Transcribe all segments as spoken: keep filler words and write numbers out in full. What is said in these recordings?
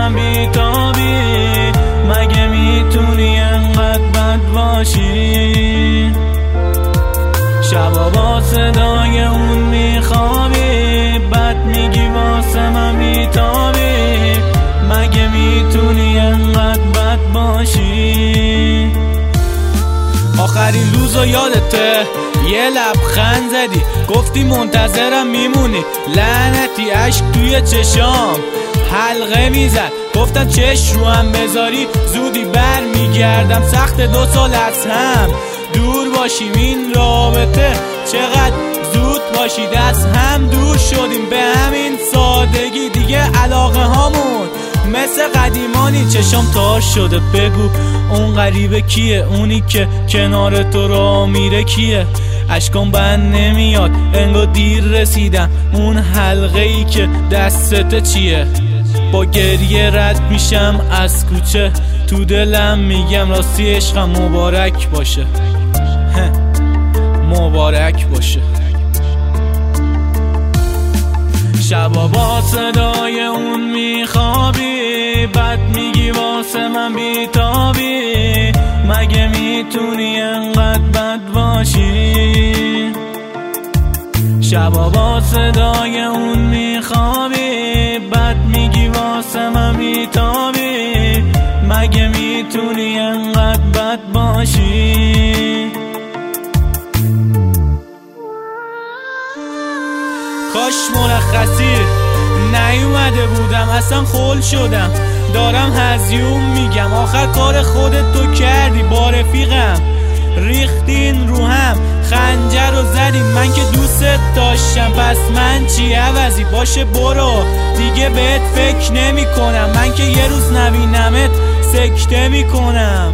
من بیتابی، مگه میتونی انقدر بد باشی؟ شبا با صدای اون میخوابی، بد میگی واسه من بیتابی، مگه میتونی انقدر بد باشی؟ آخرین روزو یادته یه لبخند زدی، گفتی منتظرم میمونی، لعنتی عشق توی چشام حلقه میزد، گفتم چشم رو هم بذاری زودی بر میگردم. سخت دو سال از هم دور باشیم، این رابطه چقدر زود باشید از هم دور شدیم، به همین سادگی دیگه علاقه هامون مثل قدیمانی. چشم تار شده بگو اون غریبه کیه، اونی که کنار تو را میره کیه؟ اشکام بند نمیاد انگار دیر رسیدم، اون حلقه ای که دستت چیه؟ با گریه رد میشم از کوچه، تو دلم میگم راستی عشقم مبارک باشه، مبارک باشه. شبا با صدای اون میخوابی، بد میگی واسه من بیتابی، مگه میتونی انقدر بد باشی؟ شبا با صدای اون میخوابی، بد میگی واسه من بیتابی، مگه میتونی انقدر بد باشی؟ کاش مرخصی نیومده بودم، اصلا خل شدم دارم هزیون میگم، آخر کار خودت تو کردی با رفیقم، ریختین رو هم خنجر رو زدین، من که دوستت داشتم پس من چی عوضی؟ باشه برو دیگه بهت فکر نمی کنم، من که یه روز نبینمت سکته میکنم.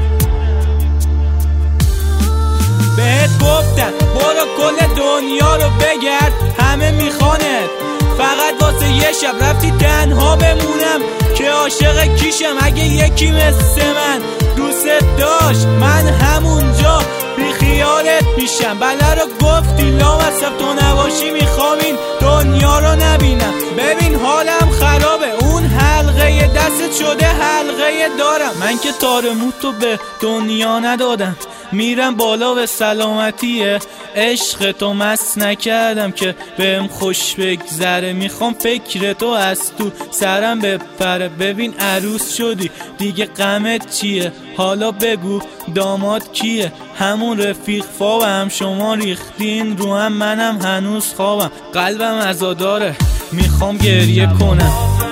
بهت گفتم برو کل دنیا رو بگرد، همه میخوانت، فقط واسه یه شب رفتی تنها بمونم که عاشق کیشم. اگه یکی مثل من دوستت داشت من همونجا بی خیالت میشم. بله رو گفتی لامصب تو نباشی میخوام این دنیا رو نبینم، ببین حالم خرابه، اون حلقه دست شده حلقه دارم، من که تار موتو به دنیا ندادم، میرم بالا به سلامتیه عشق تو مست نکردم که بهم خوش بگذره، میخوام فکر تو از تو سرم بپره، ببین عروس شدی دیگه غمت چیه؟ حالا بگو داماد کیه؟ همون رفیق فاوم، شما ریختین رو هم منم هنوز خوابم، قلبم عزاداره میخوام گریه کنم.